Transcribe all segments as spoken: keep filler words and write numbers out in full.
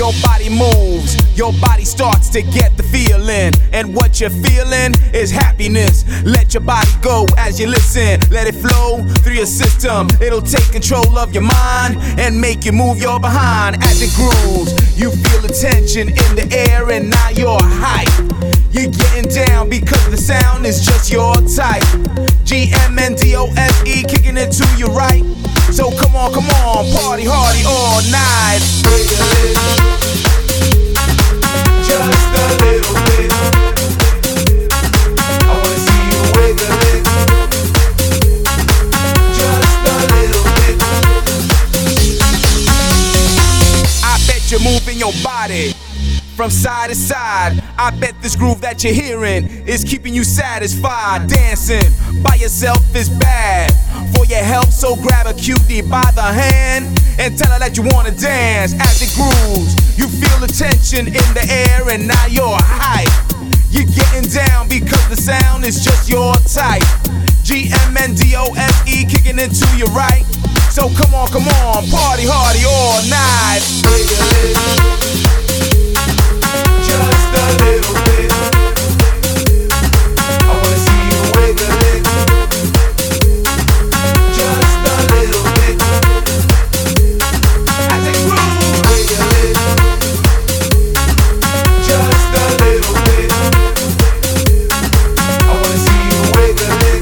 your body moves, your body starts to get the feeling. And what you're feeling is happiness. Let your body go as you listen. Let it flow through your system. It'll take control of your mind and make you move your behind. As it grooves, you feel the tension in the air and now you're hype. You're getting down because the sound is just your type. G M N D O S E kicking it to you right. So come on, come on, party hardy all night. Wiggle it, just a little bit. I wanna see you wiggle it, just a little bit. I bet you're moving your body from side to side. I bet this groove that you're hearing is keeping you satisfied. Dancing by yourself is bad for your health, so grab a cutie by the hand and tell her that you wanna dance. As it grooves, you feel the tension in the air and now you're hype. You're getting down because the sound is just your type. G M N D O S E kicking it to you right. So come on, come on, party hardy all night. Wiggle it, just a little bit. I wanna see you wiggle it, just a little bit. As it grooves, wiggle it, just a little bit. I wanna see you wiggle it,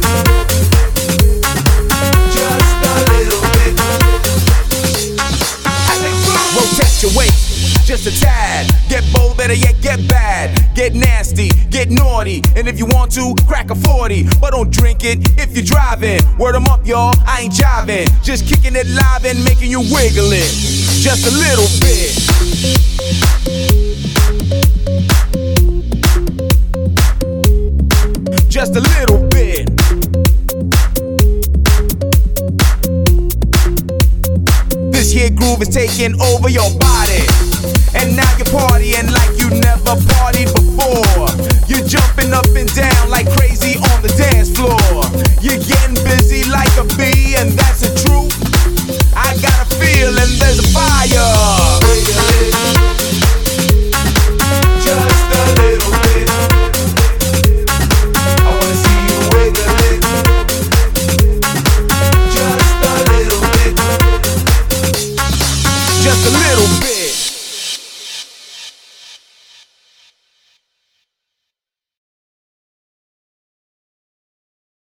just a little bit. As it grooves, rotate your waist just a tad. Get bold, better yet get bad. Get nasty, get naughty, and if you want to, crack a forty. But don't drink it if you're driving. Word 'em up, y'all, I ain't jiving. Just kicking it live and making you wiggle it. Just a little bit. Just a little bit. This here groove is taking over your body. And now you're partying like you never partied before. You're jumping up and down like crazy on the dance floor. You're getting busy like a bee, and that's the truth.